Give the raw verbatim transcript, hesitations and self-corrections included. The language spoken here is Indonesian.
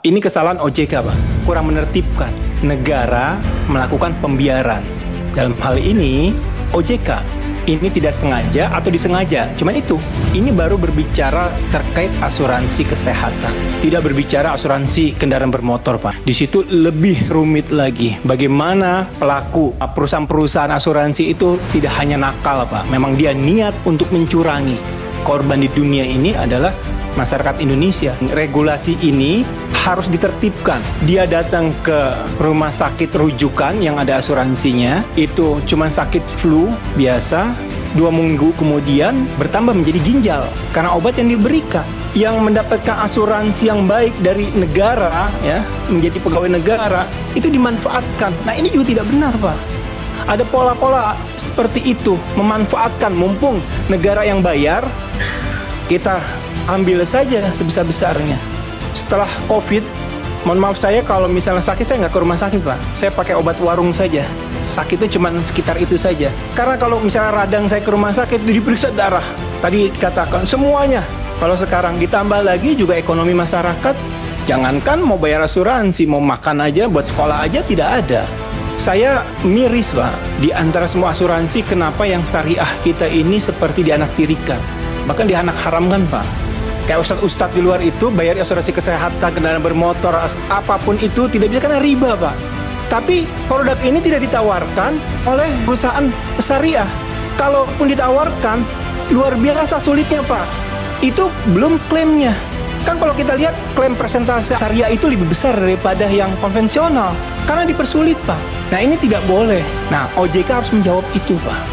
ini kesalahan O J K, Pak. Kurang menertibkan. Negara melakukan pembiaran. Dalam hal ini, O J K ini tidak sengaja atau disengaja. Cuman itu, ini baru berbicara terkait asuransi kesehatan. Tidak berbicara asuransi kendaraan bermotor, Pak. Di situ lebih rumit lagi. Bagaimana pelaku perusahaan-perusahaan asuransi itu tidak hanya nakal, Pak. Memang dia niat untuk mencurangi. Korban di dunia ini adalah masyarakat Indonesia. Regulasi ini harus ditertibkan. Dia datang ke rumah sakit rujukan yang ada asuransinya, itu cuma sakit flu biasa, dua minggu kemudian bertambah menjadi ginjal karena obat yang diberikan. Yang mendapatkan asuransi yang baik dari negara, ya, menjadi pegawai negara, itu dimanfaatkan. Nah, ini juga tidak benar, Pak. Ada pola-pola seperti itu, memanfaatkan mumpung negara yang bayar, kita ambil saja sebesar-besarnya. Setelah COVID, mohon maaf saya kalau misalnya sakit, saya nggak ke rumah sakit, Pak. Saya pakai obat warung saja. Sakitnya cuma sekitar itu saja. Karena kalau misalnya radang saya ke rumah sakit, diperiksa darah. Tadi katakan semuanya. Kalau sekarang ditambah lagi juga ekonomi masyarakat, jangankan mau bayar asuransi, mau makan aja, buat sekolah aja tidak ada. Saya miris, Pak, di antara semua asuransi, kenapa yang syariah kita ini seperti dianaktirikan. Bahkan dianak haramkan, Pak. Kayak ustadz-ustadz di luar itu bayar asuransi kesehatan, kendaraan bermotor, apapun itu tidak bisa karena riba, Pak. Tapi produk ini tidak ditawarkan oleh perusahaan syariah. Kalaupun ditawarkan, luar biasa sulitnya, Pak. Itu belum klaimnya. Kan kalau kita lihat klaim persentase syariah itu lebih besar daripada yang konvensional. Karena dipersulit, Pak. Nah, ini tidak boleh. Nah, O J K harus menjawab itu, Pak.